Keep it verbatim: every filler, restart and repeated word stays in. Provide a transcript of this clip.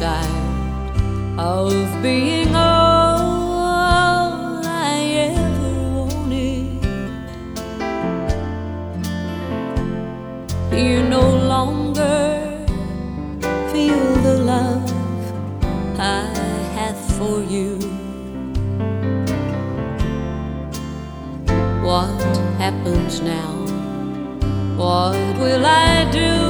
tired of being all I ever wanted. You no longer feel the love I have for you. What happens now? What will I do?